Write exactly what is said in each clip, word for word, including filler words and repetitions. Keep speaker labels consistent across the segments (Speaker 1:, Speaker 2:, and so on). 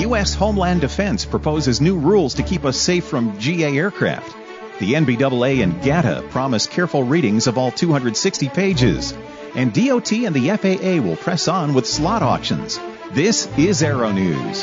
Speaker 1: U S Homeland Defense proposes new rules to keep us safe from G A aircraft. The N B A A and G A T A promise careful readings of all two hundred sixty pages. And D O T and the F A A will press on with slot auctions. This is Aero News.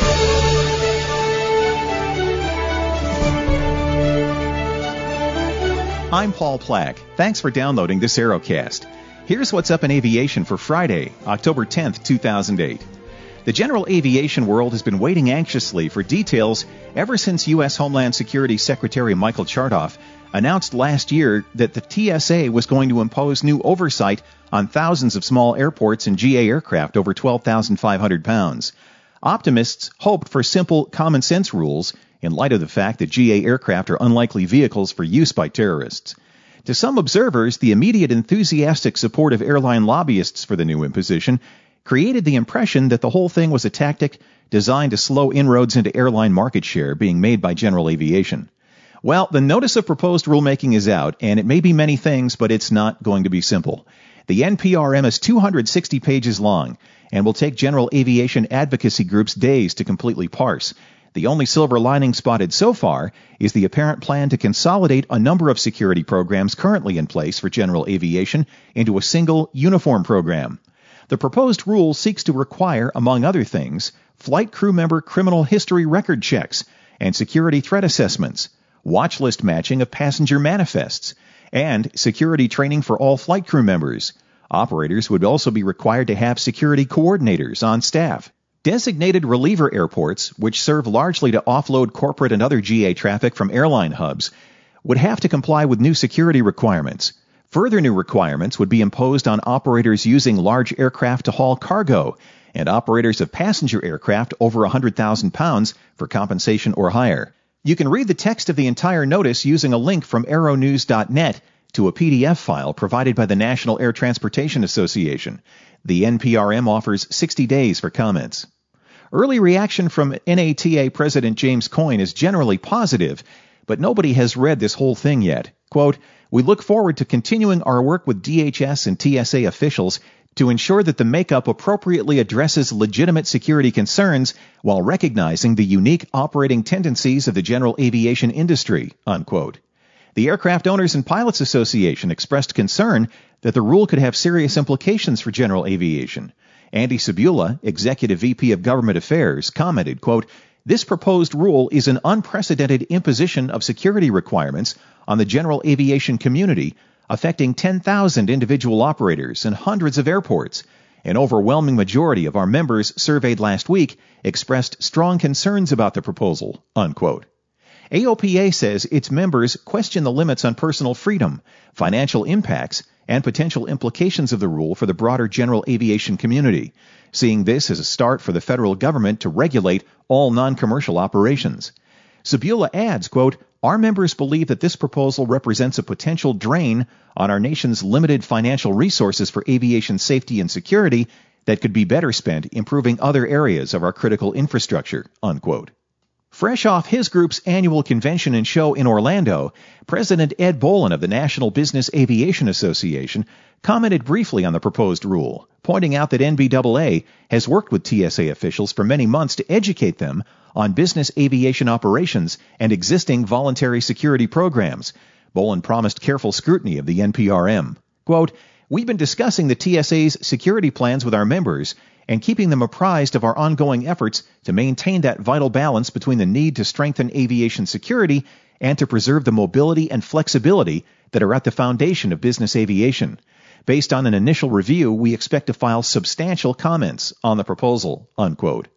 Speaker 1: I'm Paul Plack. Thanks for downloading this Aerocast. Here's what's up in aviation for Friday, October tenth, two thousand eight. The general aviation world has been waiting anxiously for details ever since U S Homeland Security Secretary Michael Chertoff announced last year that the T S A was going to impose new oversight on thousands of small airports and G A aircraft over twelve thousand five hundred pounds. Optimists hoped for simple, common-sense rules in light of the fact that G A aircraft are unlikely vehicles for use by terrorists. To some observers, the immediate enthusiastic support of airline lobbyists for the new imposition created the impression that the whole thing was a tactic designed to slow inroads into airline market share being made by general aviation. Well, the notice of proposed rulemaking is out, and it may be many things, but it's not going to be simple. The N P R M is two hundred sixty pages long and will take general aviation advocacy groups days to completely parse. The only silver lining spotted so far is the apparent plan to consolidate a number of security programs currently in place for general aviation into a single, uniform program. The proposed rule seeks to require, among other things, flight crew member criminal history record checks and security threat assessments, watch list matching of passenger manifests, and security training for all flight crew members. Operators would also be required to have security coordinators on staff. Designated reliever airports, which serve largely to offload corporate and other G A traffic from airline hubs, would have to comply with new security requirements. Further new requirements would be imposed on operators using large aircraft to haul cargo and operators of passenger aircraft over one hundred thousand pounds for compensation or hire. You can read the text of the entire notice using a link from aeronews dot net to a P D F file provided by the National Air Transportation Association. The N P R M offers sixty days for comments. Early reaction from N A T A President James Coyne is generally positive, but nobody has read this whole thing yet. Quote, "We look forward to continuing our work with D H S and T S A officials to ensure that the makeup appropriately addresses legitimate security concerns while recognizing the unique operating tendencies of the general aviation industry," unquote. The Aircraft Owners and Pilots Association expressed concern that the rule could have serious implications for general aviation. Andy Sabula, Executive V P of Government Affairs, commented, quote, "This proposed rule is an unprecedented imposition of security requirements on the general aviation community, affecting ten thousand individual operators and hundreds of airports. An overwhelming majority of our members surveyed last week expressed strong concerns about the proposal," unquote. A O P A says its members question the limits on personal freedom, financial impacts, and potential implications of the rule for the broader general aviation community, seeing this as a start for the federal government to regulate all non-commercial operations. Sabula adds, quote, "Our members believe that this proposal represents a potential drain on our nation's limited financial resources for aviation safety and security that could be better spent improving other areas of our critical infrastructure," unquote. Fresh off his group's annual convention and show in Orlando, President Ed Bolin of the National Business Aviation Association commented briefly on the proposed rule, pointing out that N B A A has worked with T S A officials for many months to educate them on business aviation operations and existing voluntary security programs. Bolin promised careful scrutiny of the N P R M. Quote, "We've been discussing the T S A's security plans with our members and keeping them apprised of our ongoing efforts to maintain that vital balance between the need to strengthen aviation security and to preserve the mobility and flexibility that are at the foundation of business aviation. Based on an initial review, we expect to file substantial comments on the proposal," unquote.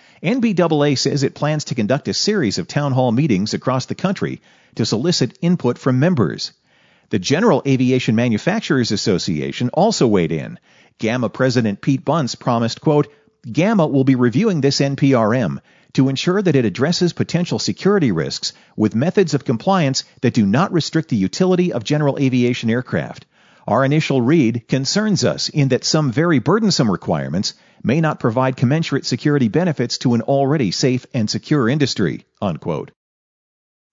Speaker 1: N B A A says it plans to conduct a series of town hall meetings across the country to solicit input from members. The General Aviation Manufacturers Association also weighed in. GAMA President Pete Bunce promised, quote, "GAMA will be reviewing this N P R M to ensure that it addresses potential security risks with methods of compliance that do not restrict the utility of general aviation aircraft. Our initial read concerns us in that some very burdensome requirements may not provide commensurate security benefits to an already safe and secure industry," unquote.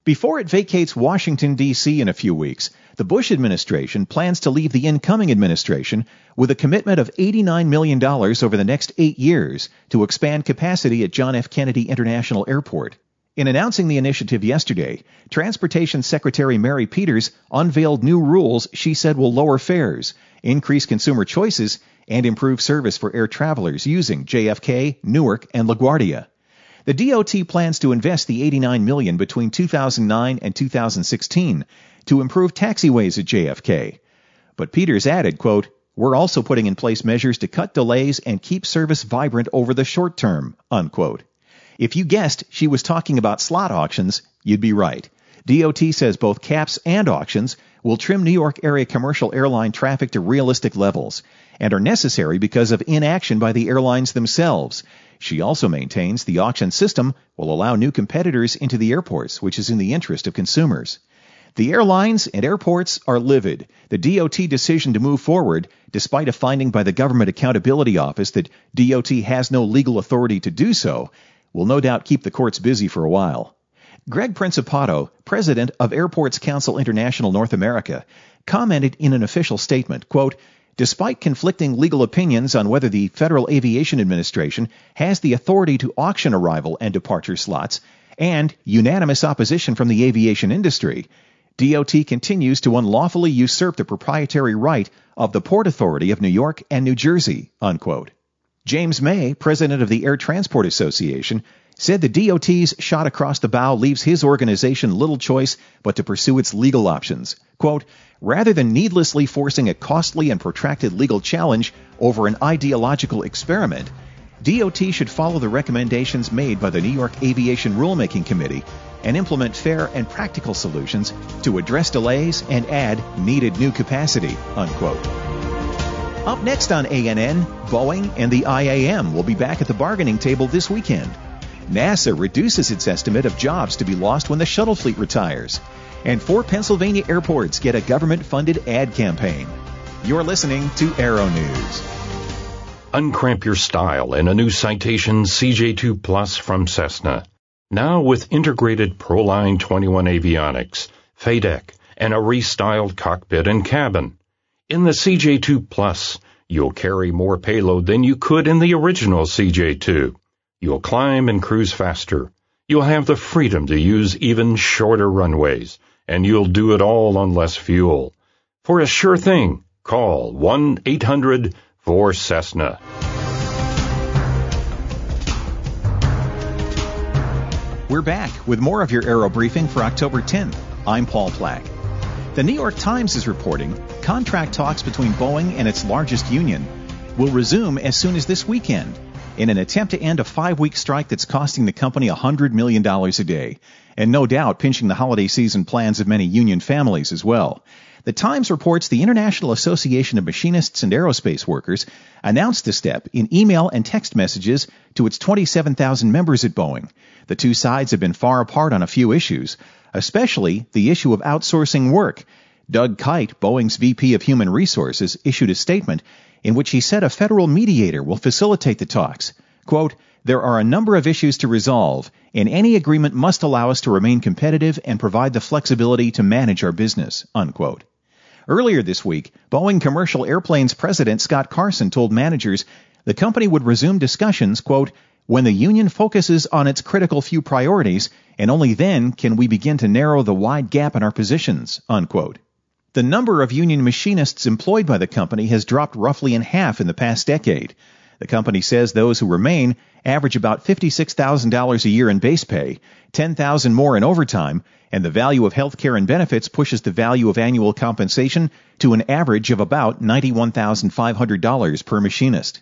Speaker 1: Before it vacates Washington, D C in a few weeks, the Bush administration plans to leave the incoming administration with a commitment of eighty-nine million dollars over the next eight years to expand capacity at John F. Kennedy International Airport. In announcing the initiative yesterday, Transportation Secretary Mary Peters unveiled new rules she said will lower fares, increase consumer choices, and improve service for air travelers using J F K, Newark, and LaGuardia. The D O T plans to invest the eighty-nine million dollars between two thousand nine and two thousand sixteen to improve taxiways at J F K. But Peters added, quote, "We're also putting in place measures to cut delays and keep service vibrant over the short term," unquote. If you guessed she was talking about slot auctions, you'd be right. D O T says both caps and auctions will trim New York area commercial airline traffic to realistic levels and are necessary because of inaction by the airlines themselves. She also maintains the auction system will allow new competitors into the airports, which is in the interest of consumers. The airlines and airports are livid. The D O T decision to move forward, despite a finding by the Government Accountability Office that D O T has no legal authority to do so, will no doubt keep the courts busy for a while. Greg Principato, president of Airports Council International North America, commented in an official statement, quote, "Despite conflicting legal opinions on whether the Federal Aviation Administration has the authority to auction arrival and departure slots, and unanimous opposition from the aviation industry, D O T continues to unlawfully usurp the proprietary right of the Port Authority of New York and New Jersey," unquote. James May, president of the Air Transport Association, said the D O T's shot across the bow leaves his organization little choice but to pursue its legal options. Quote, "Rather than needlessly forcing a costly and protracted legal challenge over an ideological experiment, D O T should follow the recommendations made by the New York Aviation Rulemaking Committee and implement fair and practical solutions to address delays and add needed new capacity," unquote. Up next on A N N, Boeing and the I A M will be back at the bargaining table this weekend. NASA reduces its estimate of jobs to be lost when the shuttle fleet retires. And four Pennsylvania airports get a government-funded ad campaign. You're listening to Aero News.
Speaker 2: Uncramp your style in a new Citation C J two Plus from Cessna. Now with integrated Proline twenty-one avionics, F A D E C, and a restyled cockpit and cabin. In the C J two Plus, you'll carry more payload than you could in the original C J two. You'll climb and cruise faster. You'll have the freedom to use even shorter runways, and you'll do it all on less fuel. For a sure thing, call one eight hundred four Cessna.
Speaker 1: We're back with more of your Aero Briefing for October tenth. I'm Paul Plack. The New York Times is reporting contract talks between Boeing and its largest union will resume as soon as this weekend in an attempt to end a five-week strike that's costing the company one hundred million dollars a day, and no doubt pinching the holiday season plans of many union families as well. The Times reports the International Association of Machinists and Aerospace Workers announced the step in email and text messages to its twenty-seven thousand members at Boeing. The two sides have been far apart on a few issues, especially the issue of outsourcing work. Doug Kite, Boeing's V P of Human Resources, issued a statement in which he said a federal mediator will facilitate the talks. Quote, "There are a number of issues to resolve, and any agreement must allow us to remain competitive and provide the flexibility to manage our business," unquote. Earlier this week, Boeing Commercial Airplanes President Scott Carson told managers the company would resume discussions, quote, "when the union focuses on its critical few priorities, and only then can we begin to narrow the wide gap in our positions," unquote. The number of union machinists employed by the company has dropped roughly in half in the past decade. The company says those who remain average about fifty-six thousand dollars a year in base pay, ten thousand dollars more in overtime, and the value of health care and benefits pushes the value of annual compensation to an average of about ninety-one thousand five hundred dollars per machinist.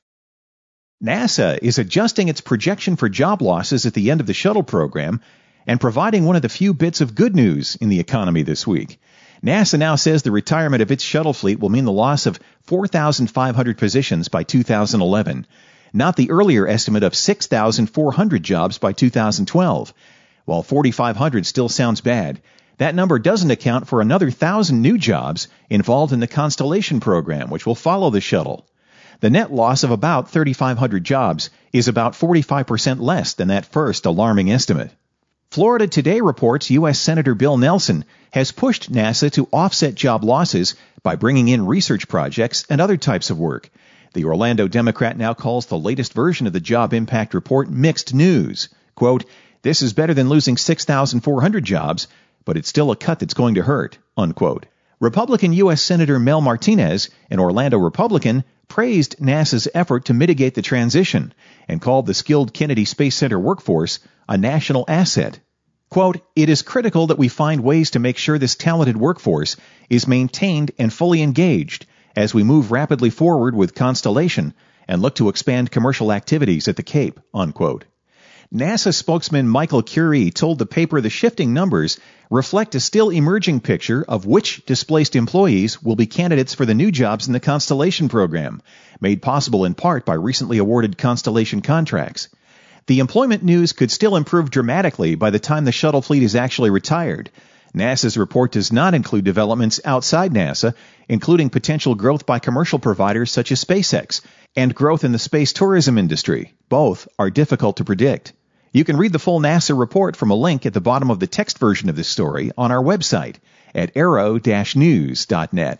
Speaker 1: NASA is adjusting its projection for job losses at the end of the shuttle program and providing one of the few bits of good news in the economy this week. NASA now says the retirement of its shuttle fleet will mean the loss of four thousand five hundred positions by two thousand eleven, not the earlier estimate of six thousand four hundred jobs by two thousand twelve. While forty-five hundred still sounds bad, that number doesn't account for another one thousand new jobs involved in the Constellation program, which will follow the shuttle. The net loss of about thirty-five hundred jobs is about forty-five percent less than that first alarming estimate. Florida Today reports U S Senator Bill Nelson has pushed NASA to offset job losses by bringing in research projects and other types of work. The Orlando Democrat now calls the latest version of the job impact report mixed news. Quote, "This is better than losing six thousand four hundred jobs, but it's still a cut that's going to hurt," unquote. Republican U S Senator Mel Martinez, an Orlando Republican, praised NASA's effort to mitigate the transition and called the skilled Kennedy Space Center workforce a national asset. Quote, "It is critical that we find ways to make sure this talented workforce is maintained and fully engaged as we move rapidly forward with Constellation and look to expand commercial activities at the Cape," unquote. NASA spokesman Michael Curie told the paper the shifting numbers reflect a still emerging picture of which displaced employees will be candidates for the new jobs in the Constellation program, made possible in part by recently awarded Constellation contracts. The employment news could still improve dramatically by the time the shuttle fleet is actually retired. NASA's report does not include developments outside NASA, including potential growth by commercial providers such as SpaceX and growth in the space tourism industry. Both are difficult to predict. You can read the full NASA report from a link at the bottom of the text version of this story on our website at aero dash news dot net.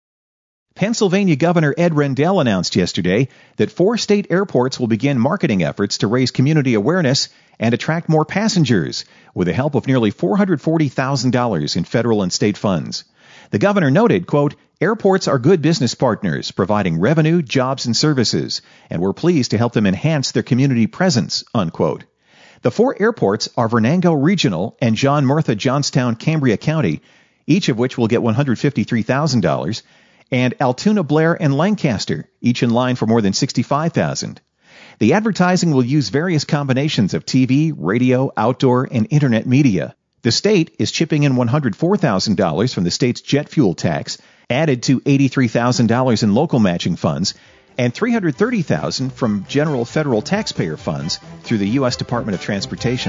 Speaker 1: Pennsylvania Governor Ed Rendell announced yesterday that four state airports will begin marketing efforts to raise community awareness and attract more passengers with the help of nearly four hundred forty thousand dollars in federal and state funds. The governor noted, quote, "Airports are good business partners, providing revenue, jobs, and services, and we're pleased to help them enhance their community presence," unquote. The four airports are Venango Regional and John Murtha Johnstown Cambria County, each of which will get one hundred fifty-three thousand dollars, and Altoona, Blair, and Lancaster, each in line for more than sixty-five thousand dollars. The advertising will use various combinations of T V, radio, outdoor, and internet media. The state is chipping in one hundred four thousand dollars from the state's jet fuel tax, added to eighty-three thousand dollars in local matching funds, and three hundred thirty thousand dollars from general federal taxpayer funds through the U S Department of Transportation.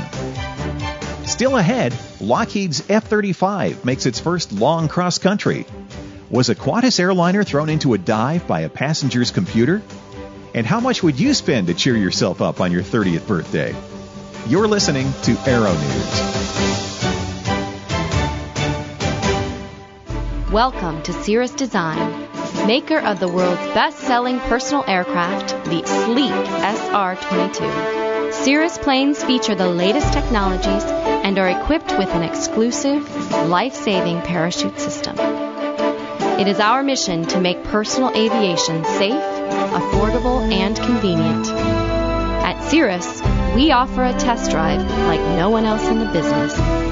Speaker 1: Still ahead, Lockheed's F thirty-five makes its first long cross-country. Was a Qantas airliner thrown into a dive by a passenger's computer? And how much would you spend to cheer yourself up on your thirtieth birthday? You're listening to Aero News.
Speaker 3: Welcome to Cirrus Design, maker of the world's best-selling personal aircraft, the sleek S R twenty-two. Cirrus planes feature the latest technologies and are equipped with an exclusive, life-saving parachute system. It is our mission to make personal aviation safe, affordable, and convenient. At Cirrus, we offer a test drive like no one else in the business.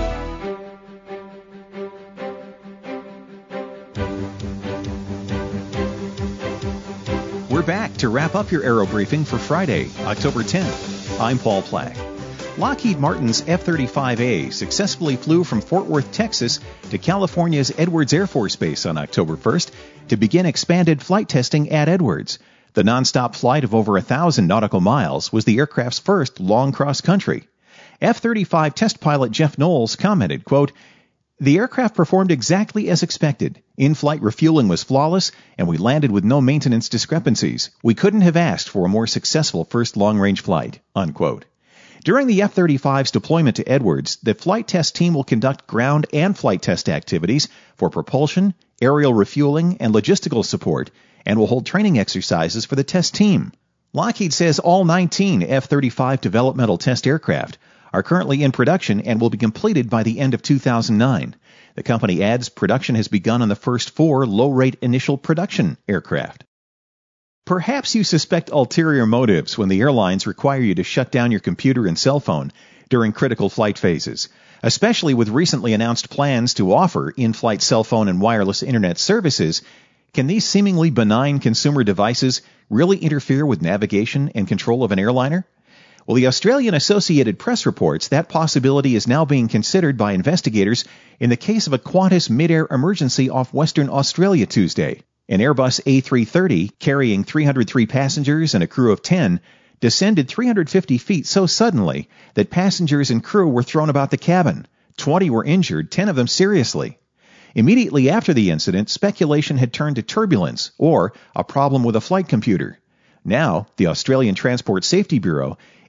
Speaker 1: We're back to wrap up your Aero Briefing for Friday, October tenth. I'm Paul Plack. Lockheed Martin's F thirty-five A successfully flew from Fort Worth, Texas to California's Edwards Air Force Base on October first to begin expanded flight testing at Edwards. The nonstop flight of over a thousand nautical miles was the aircraft's first long cross-country. F thirty-five test pilot Jeff Knowles commented, quote, "The aircraft performed exactly as expected. In-flight refueling was flawless, and we landed with no maintenance discrepancies. We couldn't have asked for a more successful first long-range flight," unquote. During the F thirty-five's deployment to Edwards, the flight test team will conduct ground and flight test activities for propulsion, aerial refueling, and logistical support, and will hold training exercises for the test team. Lockheed says all nineteen F thirty-five developmental test aircraft are currently in production and will be completed by the end of two thousand nine. The company adds production has begun on the first four low-rate initial production aircraft. Perhaps you suspect ulterior motives when the airlines require you to shut down your computer and cell phone during critical flight phases, especially with recently announced plans to offer in-flight cell phone and wireless internet services. Can these seemingly benign consumer devices really interfere with navigation and control of an airliner? Well, the Australian Associated Press reports that possibility is now being considered by investigators in the case of a Qantas mid-air emergency off Western Australia Tuesday. An Airbus A three thirty, carrying three hundred three passengers and a crew of ten, descended three hundred fifty feet so suddenly that passengers and crew were thrown about the cabin. twenty were injured, ten of them seriously. Immediately after the incident, speculation had turned to turbulence or a problem with a flight computer. Now, the Australian Transport Safety Bureau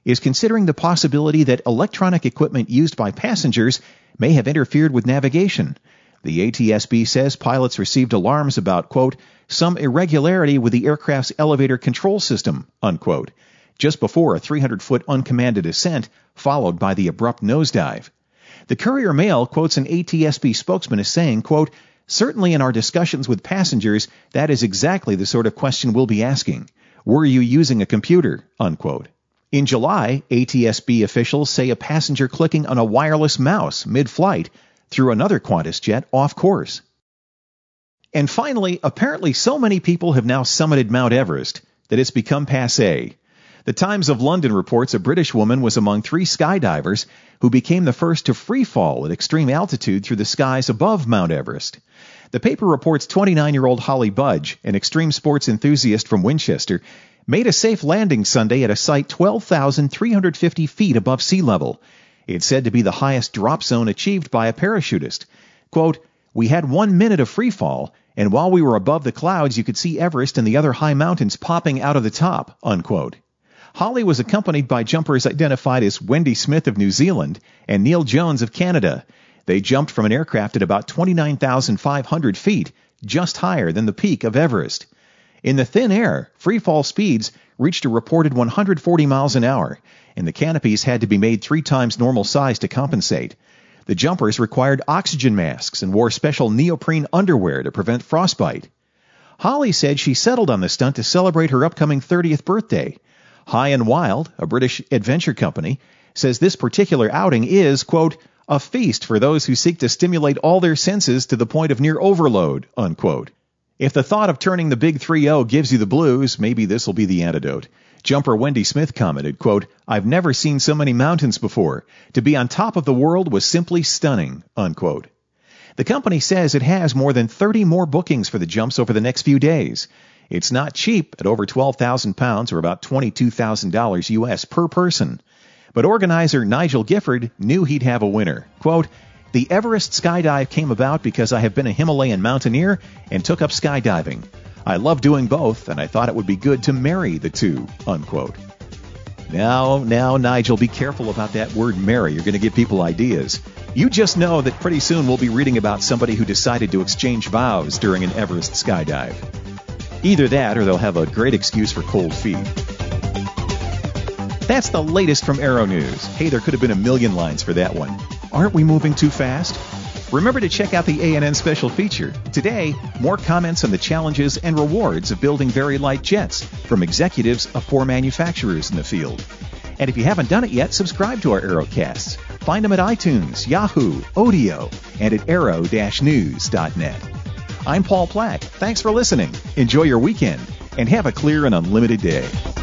Speaker 1: is considering the possibility that electronic equipment used by passengers may have interfered with navigation. The A T S B says pilots received alarms about, quote, some irregularity with the aircraft's elevator control system, unquote, just before a three hundred foot uncommanded ascent, followed by the abrupt nosedive. The Courier Mail quotes an A T S B spokesman as saying, quote, certainly in our discussions with passengers, that is exactly the sort of question we'll be asking. Were you using a computer, unquote. In July, A T S B officials say a passenger clicking on a wireless mouse mid-flight threw another Qantas jet off course. And finally, apparently so many people have now summited Mount Everest that it's become passé. The Times of London reports a British woman was among three skydivers who became the first to free fall at extreme altitude through the skies above Mount Everest. The paper reports twenty-nine-year-old Holly Budge, an extreme sports enthusiast from Winchester, made a safe landing Sunday at a site twelve thousand three hundred fifty feet above sea level. It's said to be the highest drop zone achieved by a parachutist. Quote, we had one minute of free fall, and while we were above the clouds, you could see Everest and the other high mountains popping out of the top, unquote. Holly was accompanied by jumpers identified as Wendy Smith of New Zealand and Neil Jones of Canada. They jumped from an aircraft at about twenty-nine thousand five hundred feet, just higher than the peak of Everest. In the thin air, free fall speeds reached a reported one hundred forty miles an hour, and the canopies had to be made three times normal size to compensate. The jumpers required oxygen masks and wore special neoprene underwear to prevent frostbite. Holly said she settled on the stunt to celebrate her upcoming thirtieth birthday. High and Wild, a British adventure company, says this particular outing is, quote, a feast for those who seek to stimulate all their senses to the point of near overload, unquote. If the thought of turning the big three oh gives you the blues, maybe this will be the antidote. Jumper Wendy Smith commented, quote, I've never seen so many mountains before. To be on top of the world was simply stunning, unquote. The company says it has more than thirty more bookings for the jumps over the next few days. It's not cheap at over twelve thousand pounds or about twenty-two thousand dollars U S per person. But organizer Nigel Gifford knew he'd have a winner. Quote, the Everest skydive came about because I have been a Himalayan mountaineer and took up skydiving. I love doing both, and I thought it would be good to marry the two, unquote. Now, now, Nigel, be careful about that word marry. You're going to give people ideas. You just know that pretty soon we'll be reading about somebody who decided to exchange vows during an Everest skydive. Either that or they'll have a great excuse for cold feet. That's the latest from Aero News. Hey, there could have been a million lines for that one. Aren't we moving too fast? Remember to check out the A N N special feature. Today, more comments on the challenges and rewards of building very light jets from executives of four manufacturers in the field. And if you haven't done it yet, subscribe to our Aerocasts. Find them at iTunes, Yahoo, Odeo, and at aero dash news dot net. I'm Paul Plack. Thanks for listening. Enjoy your weekend, and have a clear and unlimited day.